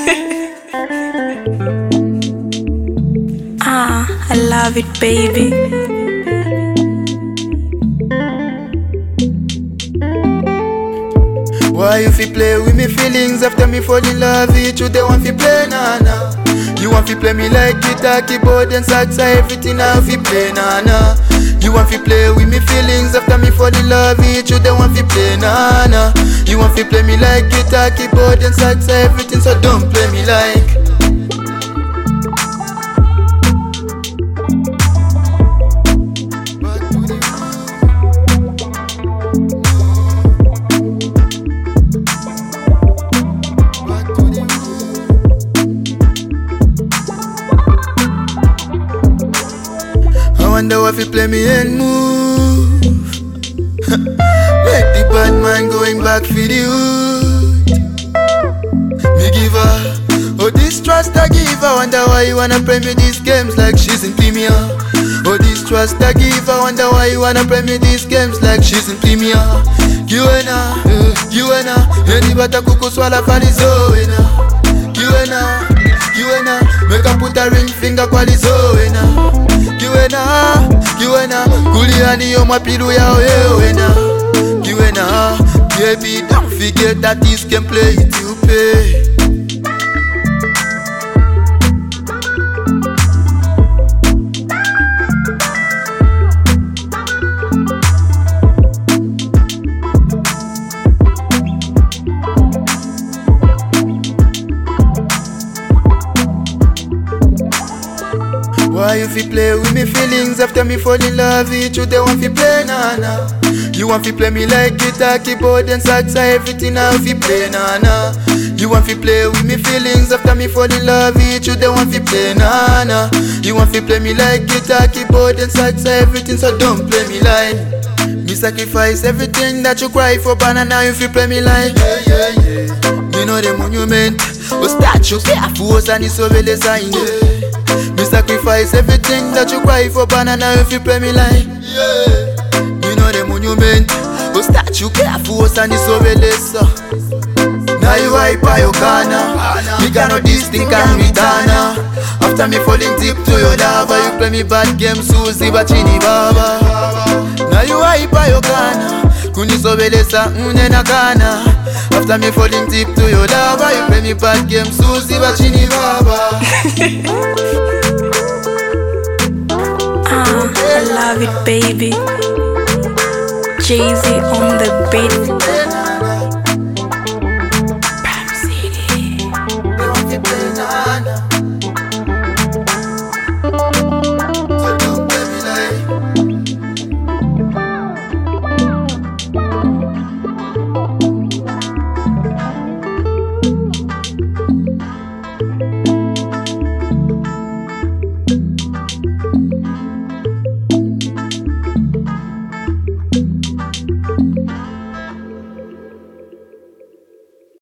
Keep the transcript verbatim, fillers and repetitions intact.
Ah, I love it, baby. Why you fi play with me feelings after me fall in love with you? They want fi play, nah nah. You want fi play me like guitar, keyboard and salsa, everything I fi play, nah nah. You want fi play with me feelings after me fall in love with you? They want fi play, nah nah. You want fi play me like guitar, keyboard and salsa, everything, so don't play me like. I wonder if you play me and move. Make the bad man going back for the hood. Me give her oh this trust I give her. Wonder why you wanna play me these games like she's in Premier. Oh this trust I give her. Wonder why you wanna play me these games like she's in Premier. You and her, you and her. Any bata kuku swala falizo and her. You and her, you and her. Make her put a ring finger kwa lizo and her. Kiwena, kiwena, kuliani yo mapilu ya oyewena. Kiwena, baby, don't forget that this can play it, you pay. Why you fi play with me feelings after me fall in love with you? They want fi play, nah nah. You want fi play me like guitar, keyboard and salsa, everything I fi play, nah nah. You want fi play with me feelings after me fall in love with you? They want fi play, nah nah. You want fi play me like guitar, keyboard and salsa, everything, so don't play me like. Me sacrifice everything that you cry for, but now you fi play me like. Yeah yeah yeah. Me know the monument, oh statue, careful, and it's over the sign. Me sacrifice everything that you cry for, banana if you play me like. Yeah. You know the monument, oh statue, careful, and it's over less. Now you hype by your corner. You cannot this thing can return. After me falling deep to your lava, you play me bad game, Susie Bachini Baba. Now you hype by your corner. Kuni sobelesa unena kana. After me falling deep to your lava, you play me bad game, Susie Bachini Baba. Ah, I love it, baby. Jay-Z on the beat.